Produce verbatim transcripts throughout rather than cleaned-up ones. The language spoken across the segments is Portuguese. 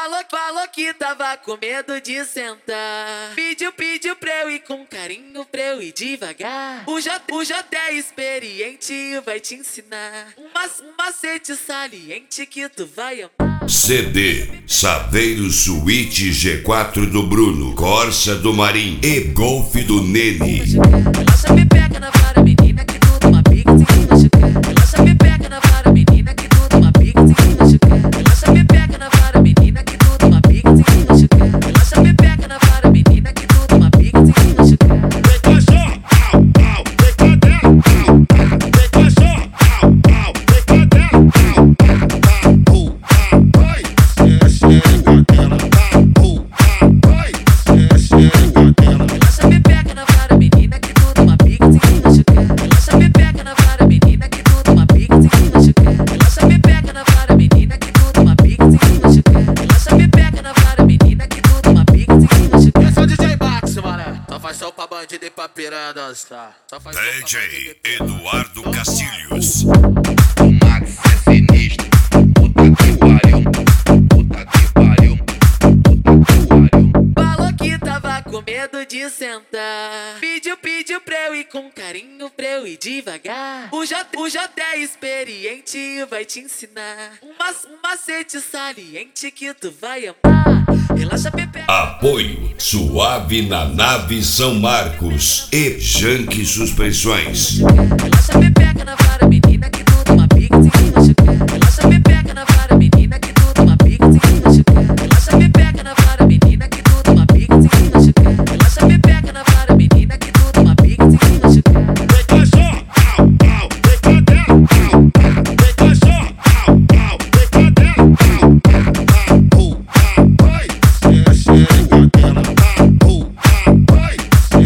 Falou, falou que tava com medo de sentar. Pediu, pediu pra eu ir com carinho, pra eu ir devagar. O J, o J é experiente e vai te ensinar um, mac, um macete saliente que tu vai amar. C D Saveiro Suíte G quatro do Bruno, Corsa do Marim e Golf do Nene. Relaxa, me pega na vara, menina, que tudo uma pica sem machucar. Relaxa, me pega na vara, menina, que tudo uma pica sem machucar. Relaxa, me pega na vara, menina, que tudo uma pica sem machucar. Relaxa, me pega na vara, menina, que tudo uma pica sem machucar. Vem cachorro, au, au, vem cadela, au, au, vem cachorro, au, au, vem cadela, au, au, au, vai, xereca dela, au, au, vai, xereca dela. Relaxa, me pega na vara, menina, que tudo uma pica sem machucar. Relaxa, me pega na vara, menina, que tudo uma pica sem machucar. Relaxa, me pega na vara, menina, que tudo uma pica sem machucar. Relaxa, me pega na vara, menina, que tudo uma pica sem machucar. Eu sou D J Max, mané. Só faz som pra bandido e pra piranha dançar. Só faz som pra D bandido J e piranha. Eduardo Castilhos. O Max é sinistro, puta que pariu, puta que pariu, puta que pariu. Falou que tava com medo de sentar. Pediu, pediu pra eu ir com carinho, pra eu ir devagar. O J, o J é experiente e vai te ensinar um, mac, um macete saliente que tu vai amar. Relaxa, Pepe. Apoio Suave na Nave São Marcos e Janque Suspensões. Relaxa, me pega na vara, menina, que tudo uma pica sem machucar. Relaxa, me pega na vara, menina, que tudo uma pica sem machucar. Relaxa, me pega na vara, menina, que tudo uma pica sem machucar. Relaxa, me pega na vara, menina, que tudo uma pica sem machucar. Vem cachorro, au, au, vem cadela, au, au, vem cachorro, au, au, vem cadela, au, au, au, vai, xereca dela, au, au, vai,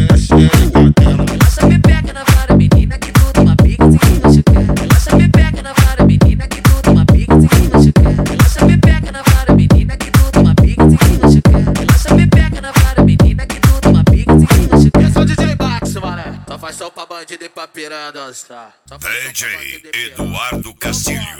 xereca dela. Relaxa, me pega na vara, menina, que tudo uma pica sem machucar. Relaxa, me pega na vara, menina, que tudo uma pica sem machucar. Relaxa, me pega na vara, menina, que tudo uma pica sem machucar. Relaxa, me pega na vara, menina, que tudo uma pica sem machucar. Eu sou D J Max, mané. Só faz som pra bandido e pra piranha dançar. Só faz som pra D J bandido e piranha. Eduardo Castilhos.